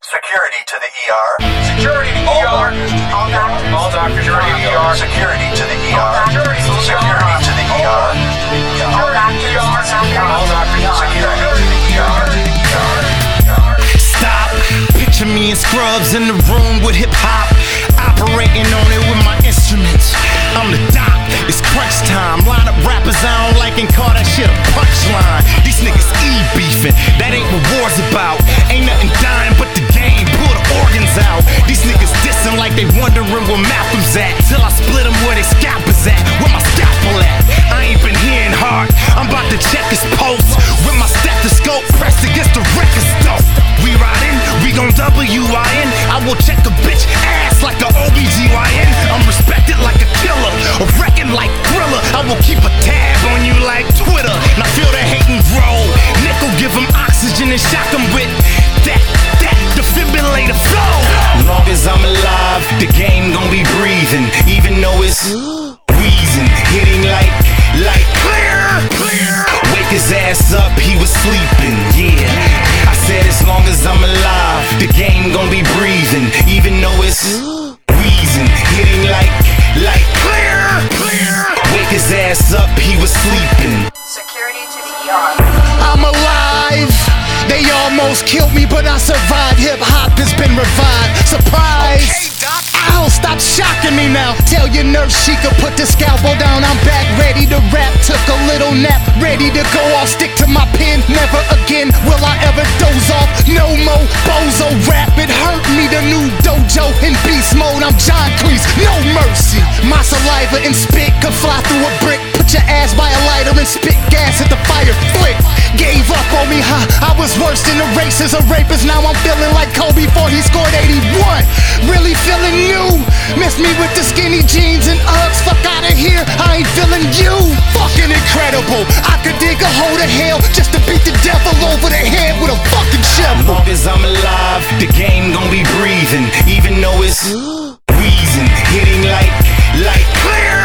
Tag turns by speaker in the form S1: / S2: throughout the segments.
S1: Security to the ER.
S2: Security to the ER.
S1: All doctors.
S2: All doctors are in the ER.
S1: Security to the ER. Security to the ER.
S2: All doctors. Security to the ER.
S3: Stop. Picture me in scrubs in the room with hip hop, operating on it with my instruments. I'm the doc, it's crunch time. Line up rappers I don't like and call that shit a punchline. These niggas beefing, that ain't what war's about. Ain't nothing dying but the game, pull the organs out. These niggas dissing like they wondering where Malcolm's at, till I split them where they scalp is at, where my scalpel at. I ain't been hearing hard, I'm about to check his pulse with my stethoscope pressed against the record store. We riding, we gon' WIN. I will check a bitch ass like a OBGYN. I'm respected like a killer, a wrecking like Thriller. I will keep a tab on you like Twitter. Now feel the hate and grow. Nickel, give them oxygen and shock them with that defibrillator flow. Long as I'm alive, the game gon' be breathing, even though it's wheezing, hitting like clear. Wake his ass up, he was sleeping, yeah. I said as long as I'm alive, the game gon' be breathing, even though it's wheezing, hitting like clear. Wake his ass up, he was sleeping.
S4: Security to the ER.
S3: I'm alive. They almost killed me, but I survived. Hip hop has been revived. Surprise!
S1: Okay, Doc.
S3: Ow, stop shocking me now. Tell your nurse she could put the scalpel down. I'm back, ready to rap. Took a little nap, ready to go. I'll stick to my pen. Never again will I ever doze off. No more bozo rap. It hurt me. The new dojo in beast mode. I'm John Cleese, no mercy. My saliva and spit could fly through a brick. Put your ass by a lighter and spit gas at the fire. Flick. Gave up on me, huh? I was worse than the racist or rapist. Now I'm feeling like Kobe before he scored 81. Really feeling new. Miss me with the skinny jeans and Uggs. Fuck out of here, I ain't feeling you. Fucking incredible. I could dig a hole to hell just to beat the devil over the head with a fucking shovel. Long as I'm alive, the game gon' be breathing, even though it's wheezing, hitting like clear.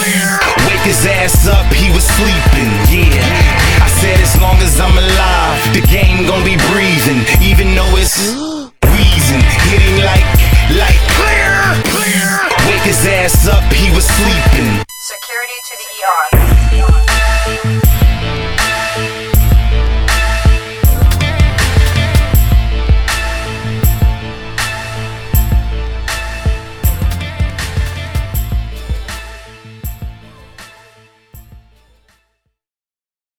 S3: Wake his ass up, he was sleeping, yeah. I said as long as I'm alive, the game gon' be breathing, even though it's